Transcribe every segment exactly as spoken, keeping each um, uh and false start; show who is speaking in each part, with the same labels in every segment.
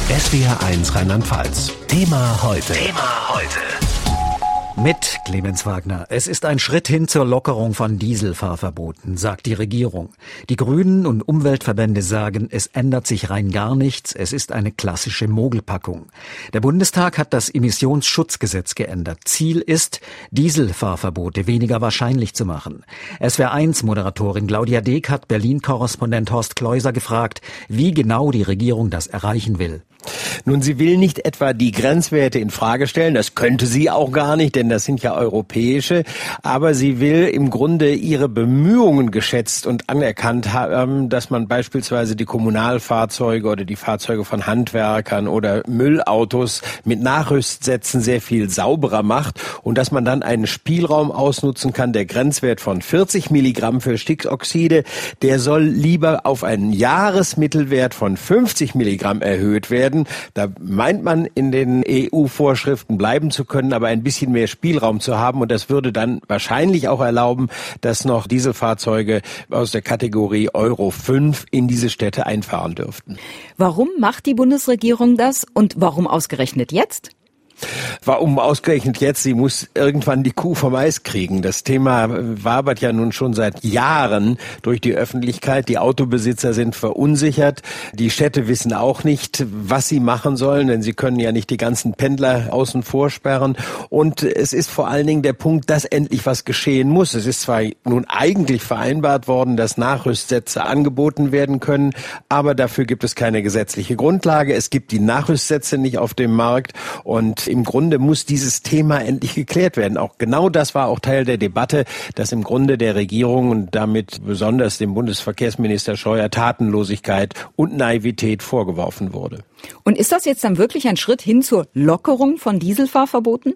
Speaker 1: S W R eins Rheinland-Pfalz. Thema heute.
Speaker 2: Thema heute.
Speaker 3: Mit Clemens Wagner. Es ist ein Schritt hin zur Lockerung von Dieselfahrverboten, sagt die Regierung. Die Grünen und Umweltverbände sagen, es ändert sich rein gar nichts. Es ist eine klassische Mogelpackung. Der Bundestag hat das Emissionsschutzgesetz geändert. Ziel ist, Dieselfahrverbote weniger wahrscheinlich zu machen. S W R eins Moderatorin Claudia Deek hat Berlin-Korrespondent Horst Kleuser gefragt, wie genau die Regierung das erreichen will.
Speaker 4: Nun, sie will nicht etwa die Grenzwerte in Frage stellen, das könnte sie auch gar nicht, denn das sind ja europäische, aber sie will im Grunde ihre Bemühungen geschätzt und anerkannt haben, dass man beispielsweise die Kommunalfahrzeuge oder die Fahrzeuge von Handwerkern oder Müllautos mit Nachrüstsätzen sehr viel sauberer macht und dass man dann einen Spielraum ausnutzen kann. Der Grenzwert von vierzig Milligramm für Stickoxide, der soll lieber auf einen Jahresmittelwert von fünfzig Milligramm erhöht werden. Da meint man, in den E U-Vorschriften bleiben zu können, aber ein bisschen mehr Spielraum zu haben. Und das würde dann wahrscheinlich auch erlauben, dass noch Dieselfahrzeuge aus der Kategorie Euro fünf in diese Städte einfahren dürften.
Speaker 5: Warum macht die Bundesregierung das und warum ausgerechnet jetzt?
Speaker 4: Warum ausgerechnet jetzt? Sie muss irgendwann die Kuh vom Eis kriegen. Das Thema wabert ja nun schon seit Jahren durch die Öffentlichkeit. Die Autobesitzer sind verunsichert. Die Städte wissen auch nicht, was sie machen sollen, denn sie können ja nicht die ganzen Pendler außen vor sperren. Und es ist vor allen Dingen der Punkt, dass endlich was geschehen muss. Es ist zwar nun eigentlich vereinbart worden, dass Nachrüstsätze angeboten werden können, aber dafür gibt es keine gesetzliche Grundlage. Es gibt die Nachrüstsätze nicht auf dem Markt und im Grunde muss dieses Thema endlich geklärt werden. Auch genau das war auch Teil der Debatte, dass im Grunde der Regierung und damit besonders dem Bundesverkehrsminister Scheuer Tatenlosigkeit und Naivität vorgeworfen wurde.
Speaker 5: Und ist das jetzt dann wirklich ein Schritt hin zur Lockerung von Dieselfahrverboten?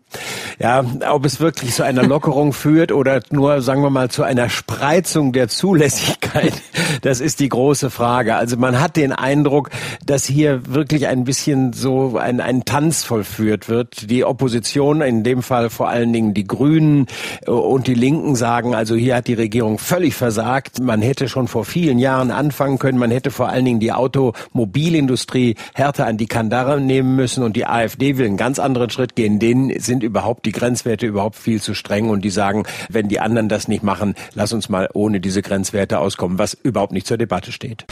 Speaker 4: Ja, ob es wirklich zu einer Lockerung führt oder nur, sagen wir mal, zu einer Spreizung der Zulässigkeit, das ist die große Frage. Also man hat den Eindruck, dass hier wirklich ein bisschen so ein, ein Tanz vollführt wird. Die Opposition, in dem Fall vor allen Dingen die Grünen und die Linken, sagen, also hier hat die Regierung völlig versagt. Man hätte schon vor vielen Jahren anfangen können. Man hätte vor allen Dingen die Automobilindustrie härter an die Kandare nehmen müssen und die AfD will einen ganz anderen Schritt gehen. Denen sind überhaupt die Grenzwerte überhaupt viel zu streng und die sagen, wenn die anderen das nicht machen, lass uns mal ohne diese Grenzwerte auskommen, was überhaupt nicht zur Debatte steht.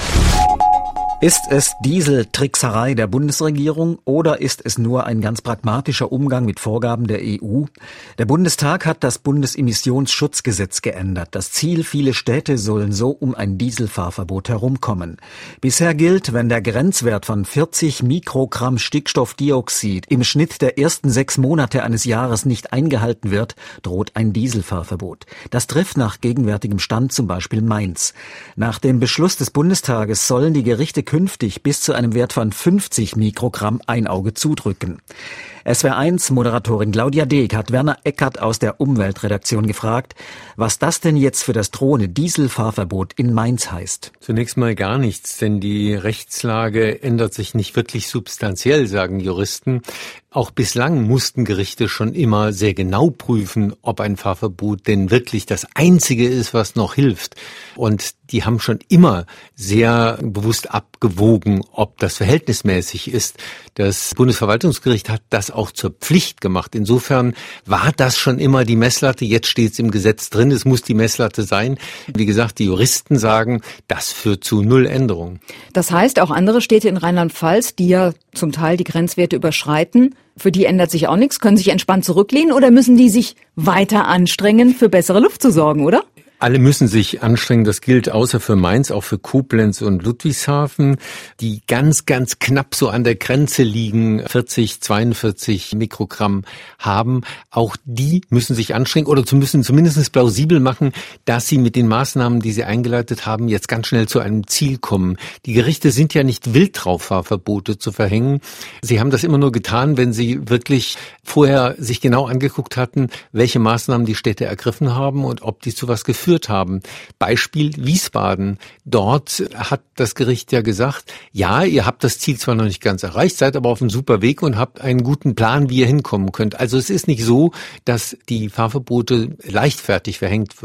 Speaker 3: Ist es Dieseltrickserei der Bundesregierung oder ist es nur ein ganz pragmatischer Umgang mit Vorgaben der E U? Der Bundestag hat das Bundesemissionsschutzgesetz geändert. Das Ziel, viele Städte sollen so um ein Dieselfahrverbot herumkommen. Bisher gilt, wenn der Grenzwert von vierzig Mikrogramm Stickstoffdioxid im Schnitt der ersten sechs Monate eines Jahres nicht eingehalten wird, droht ein Dieselfahrverbot. Das trifft nach gegenwärtigem Stand zum Beispiel Mainz. Nach dem Beschluss des Bundestages sollen die Gerichte künftig bis zu einem Wert von fünfzig Mikrogramm ein Auge zudrücken. S W R eins Moderatorin Claudia Deek hat Werner Eckert aus der Umweltredaktion gefragt, was das denn jetzt für das drohende Dieselfahrverbot in Mainz heißt.
Speaker 6: Zunächst mal gar nichts, denn die Rechtslage ändert sich nicht wirklich substanziell, sagen Juristen. Auch bislang mussten Gerichte schon immer sehr genau prüfen, ob ein Fahrverbot denn wirklich das Einzige ist, was noch hilft. Und die haben schon immer sehr bewusst abgewogen, ob das verhältnismäßig ist. Das Bundesverwaltungsgericht hat das auch zur Pflicht gemacht. Insofern war das schon immer die Messlatte. Jetzt steht es im Gesetz drin, es muss die Messlatte sein. Wie gesagt, die Juristen sagen, das führt zu null Änderungen.
Speaker 5: Das heißt, auch andere Städte in Rheinland-Pfalz, die ja zum Teil die Grenzwerte überschreiten, für die ändert sich auch nichts, können sich entspannt zurücklehnen oder müssen die sich weiter anstrengen, für bessere Luft zu sorgen, oder?
Speaker 6: Alle müssen sich anstrengen, das gilt außer für Mainz, auch für Koblenz und Ludwigshafen, die ganz, ganz knapp so an der Grenze liegen, vierzig, zweiundvierzig Mikrogramm haben. Auch die müssen sich anstrengen oder müssen zumindest plausibel machen, dass sie mit den Maßnahmen, die sie eingeleitet haben, jetzt ganz schnell zu einem Ziel kommen. Die Gerichte sind ja nicht wild drauf, Fahrverbote zu verhängen. Sie haben das immer nur getan, wenn sie wirklich vorher sich genau angeguckt hatten, welche Maßnahmen die Städte ergriffen haben und ob die zu was geführt haben. Beispiel Wiesbaden. Dort hat das Gericht ja gesagt, ja, ihr habt das Ziel zwar noch nicht ganz erreicht, seid aber auf einem super Weg und habt einen guten Plan, wie ihr hinkommen könnt. Also es ist nicht so, dass die Fahrverbote leichtfertig verhängt würden.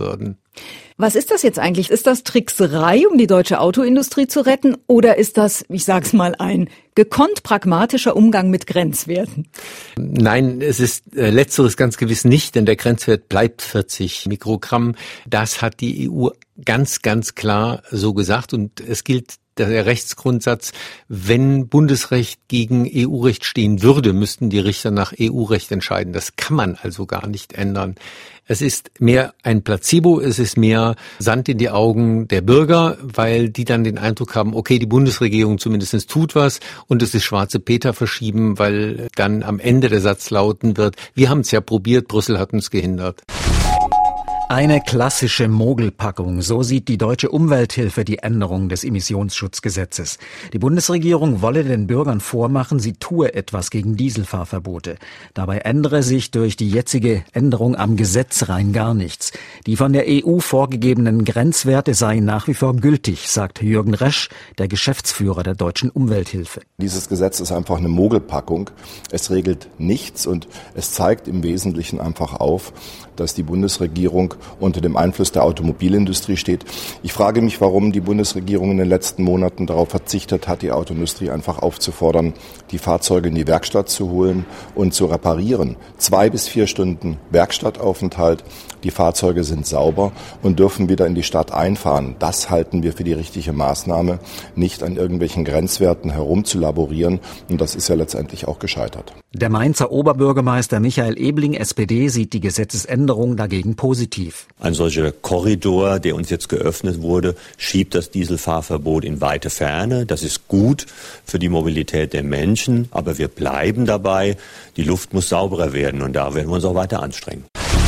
Speaker 5: Was ist das jetzt eigentlich? Ist das Trickserei, um die deutsche Autoindustrie zu retten? Oder ist das, ich sag's mal, ein gekonnt pragmatischer Umgang mit Grenzwerten?
Speaker 6: Nein, es ist äh, letzteres ganz gewiss nicht, denn der Grenzwert bleibt vierzig Mikrogramm. Das hat die E U ganz, ganz klar so gesagt und es gilt der Rechtsgrundsatz, wenn Bundesrecht gegen E U-Recht stehen würde, müssten die Richter nach E U-Recht entscheiden. Das kann man also gar nicht ändern. Es ist mehr ein Placebo, es ist mehr Sand in die Augen der Bürger, weil die dann den Eindruck haben, okay, die Bundesregierung zumindest tut was und es ist schwarze Peter verschieben, weil dann am Ende der Satz lauten wird, wir haben es ja probiert, Brüssel hat uns gehindert.
Speaker 3: Eine klassische Mogelpackung, so sieht die Deutsche Umwelthilfe die Änderung des Emissionsschutzgesetzes. Die Bundesregierung wolle den Bürgern vormachen, sie tue etwas gegen Dieselfahrverbote. Dabei ändere sich durch die jetzige Änderung am Gesetz rein gar nichts. Die von der E U vorgegebenen Grenzwerte seien nach wie vor gültig, sagt Jürgen Resch, der Geschäftsführer der Deutschen Umwelthilfe.
Speaker 2: Dieses Gesetz ist einfach eine Mogelpackung. Es regelt nichts und es zeigt im Wesentlichen einfach auf, dass die Bundesregierung unter dem Einfluss der Automobilindustrie steht. Ich frage mich, warum die Bundesregierung in den letzten Monaten darauf verzichtet hat, die Autoindustrie einfach aufzufordern, die Fahrzeuge in die Werkstatt zu holen und zu reparieren. Zwei bis vier Stunden Werkstattaufenthalt. Die Fahrzeuge sind sauber und dürfen wieder in die Stadt einfahren. Das halten wir für die richtige Maßnahme, nicht an irgendwelchen Grenzwerten herumzulaborieren. Und das ist ja letztendlich auch gescheitert.
Speaker 3: Der Mainzer Oberbürgermeister Michael Ebling, S P D, sieht die Gesetzesänderung dagegen positiv.
Speaker 7: Ein solcher Korridor, der uns jetzt geöffnet wurde, schiebt das Dieselfahrverbot in weite Ferne. Das ist gut für die Mobilität der Menschen, aber wir bleiben dabei. Die Luft muss sauberer werden und da werden wir uns auch weiter anstrengen.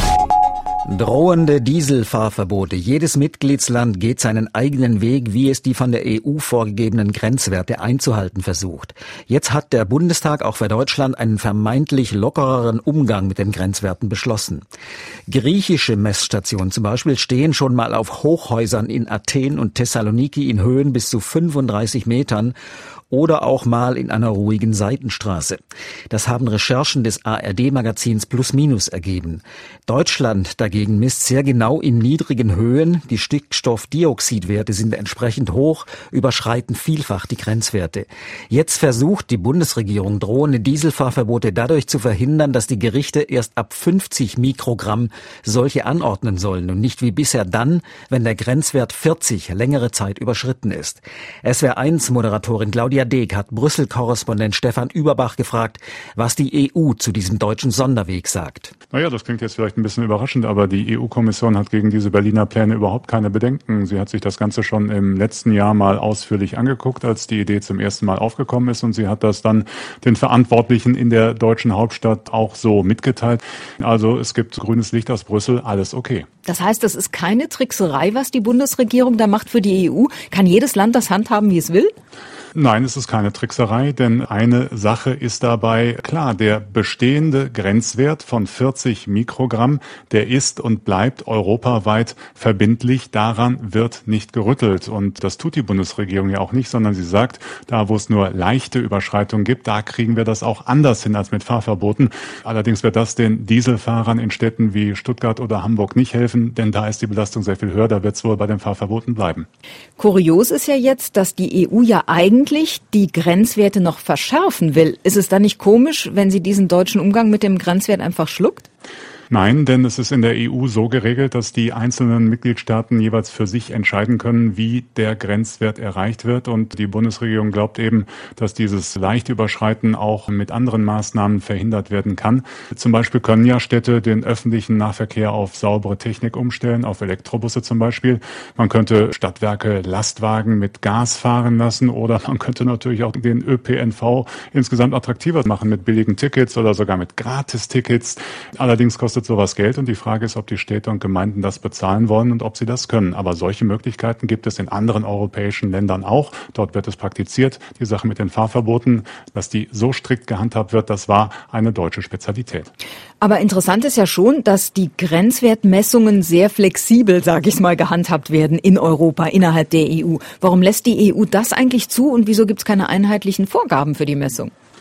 Speaker 3: Drohende Dieselfahrverbote. Jedes Mitgliedsland geht seinen eigenen Weg, wie es die von der E U vorgegebenen Grenzwerte einzuhalten versucht. Jetzt hat der Bundestag auch für Deutschland einen vermeintlich lockereren Umgang mit den Grenzwerten beschlossen. Griechische Messstationen zum Beispiel stehen schon mal auf Hochhäusern in Athen und Thessaloniki in Höhen bis zu fünfunddreißig Metern. Oder auch mal in einer ruhigen Seitenstraße. Das haben Recherchen des A R D-Magazins Plus Minus ergeben. Deutschland dagegen misst sehr genau in niedrigen Höhen. Die Stickstoffdioxidwerte sind entsprechend hoch, überschreiten vielfach die Grenzwerte. Jetzt versucht die Bundesregierung, drohende Dieselfahrverbote dadurch zu verhindern, dass die Gerichte erst ab fünfzig Mikrogramm solche anordnen sollen und nicht wie bisher dann, wenn der Grenzwert vierzig längere Zeit überschritten ist. S W R eins Moderatorin Claudia Deek hat Brüssel-Korrespondent Stefan Überbach gefragt, was die E U zu diesem deutschen Sonderweg sagt.
Speaker 8: Naja, das klingt jetzt vielleicht ein bisschen überraschend, aber die E U-Kommission hat gegen diese Berliner Pläne überhaupt keine Bedenken. Sie hat sich das Ganze schon im letzten Jahr mal ausführlich angeguckt, als die Idee zum ersten Mal aufgekommen ist, und sie hat das dann den Verantwortlichen in der deutschen Hauptstadt auch so mitgeteilt. Also es gibt grünes Licht aus Brüssel, alles okay.
Speaker 5: Das heißt, das ist keine Trickserei, was die Bundesregierung da macht für die E U? Kann jedes Land das handhaben, wie es will?
Speaker 8: Nein, es ist keine Trickserei, denn eine Sache ist dabei klar. Der bestehende Grenzwert von vierzig Mikrogramm, der ist und bleibt europaweit verbindlich. Daran wird nicht gerüttelt. Und das tut die Bundesregierung ja auch nicht, sondern sie sagt, da wo es nur leichte Überschreitungen gibt, da kriegen wir das auch anders hin als mit Fahrverboten. Allerdings wird das den Dieselfahrern in Städten wie Stuttgart oder Hamburg nicht helfen, denn da ist die Belastung sehr viel höher. Da wird es wohl bei den Fahrverboten bleiben.
Speaker 5: Kurios ist ja jetzt, dass die E U ja eigentlich die Grenzwerte noch verschärfen will. Ist es dann nicht komisch, wenn sie diesen deutschen Umgang mit dem Grenzwert einfach schluckt?
Speaker 8: Nein, denn es ist in der E U so geregelt, dass die einzelnen Mitgliedstaaten jeweils für sich entscheiden können, wie der Grenzwert erreicht wird. Und die Bundesregierung glaubt eben, dass dieses leichte Überschreiten auch mit anderen Maßnahmen verhindert werden kann. Zum Beispiel können ja Städte den öffentlichen Nahverkehr auf saubere Technik umstellen, auf Elektrobusse zum Beispiel. Man könnte Stadtwerke Lastwagen mit Gas fahren lassen oder man könnte natürlich auch den Ö P N V insgesamt attraktiver machen mit billigen Tickets oder sogar mit Gratis-Tickets. Allerdings kostet sowas Geld und die Frage ist, ob die Städte und Gemeinden das bezahlen wollen und ob sie das können. Aber solche Möglichkeiten gibt es in anderen europäischen Ländern auch. Dort wird es praktiziert. Die Sache mit den Fahrverboten, dass die so strikt gehandhabt wird, das war eine deutsche Spezialität.
Speaker 5: Aber interessant ist ja schon, dass die Grenzwertmessungen sehr flexibel, sage ich mal, gehandhabt werden in Europa, innerhalb der E U. Warum lässt die E U das eigentlich zu und wieso gibt es keine einheitlichen Vorgaben für die Messung?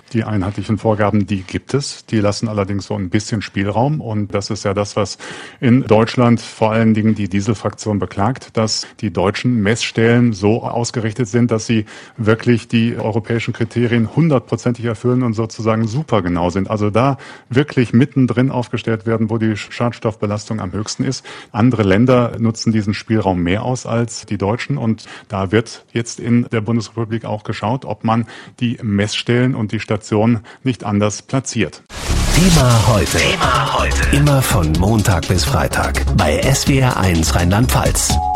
Speaker 8: Die einheitlichen Vorgaben, die gibt es. Die lassen allerdings so ein bisschen Spielraum. Und das ist ja das, was in Deutschland vor allen Dingen die Dieselfraktion beklagt, dass die deutschen Messstellen so ausgerichtet sind, dass sie wirklich die europäischen Kriterien hundertprozentig erfüllen und sozusagen supergenau sind. Also da wirklich mittendrin aufgestellt werden, wo die Schadstoffbelastung am höchsten ist. Andere Länder nutzen diesen Spielraum mehr aus als die Deutschen. Und da wird jetzt in der Bundesrepublik auch geschaut, ob man die Messstellen und die Stationen nicht anders platziert.
Speaker 1: Thema heute. Thema heute. Immer von Montag bis Freitag bei S W R eins Rheinland-Pfalz.